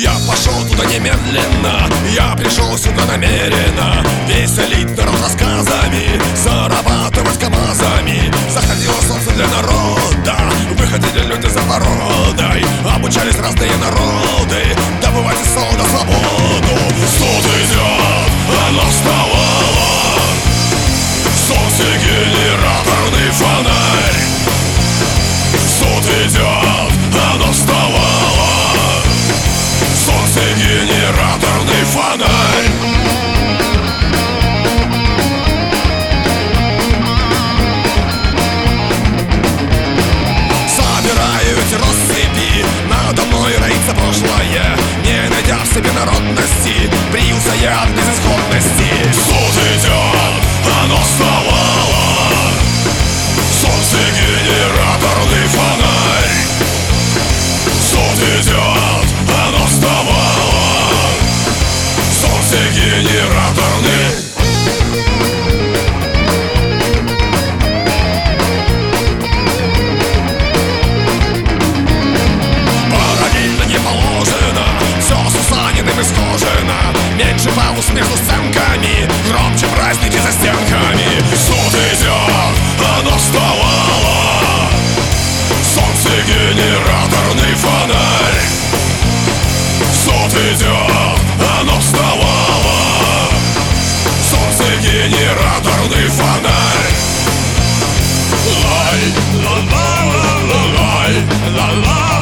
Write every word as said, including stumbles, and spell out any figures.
Я пошел туда немедленно, я пришел сюда намеренно веселить народ рассказами, зарабатывать КамАЗами. Заходило солнце для народа, выходили люди за породой, обучались разные народы, добывать из солнца свободу. Суд идет, оно вставало, солнце генераторный фонарь. Суд идет, оно вставало, солнце генераторный фонарь. Собираю эти россыпи, надо мной роится прошлое, не найдя в себе народности, приился я от безысходности. Суд идет, оно вставало, солнце генераторный фонарь. Суд идет, оно вставало, солнце генераторный. Параллельно не положено, все с усаненным исхожено, меньше пауз между сценками, громче праздники за стенками. Суд идет, оно вставало, солнце генераторный фонарь. Суд идет, оно вставало, солнце генераторный фонарь. Лай, ла ла ла ла лай, ла ла.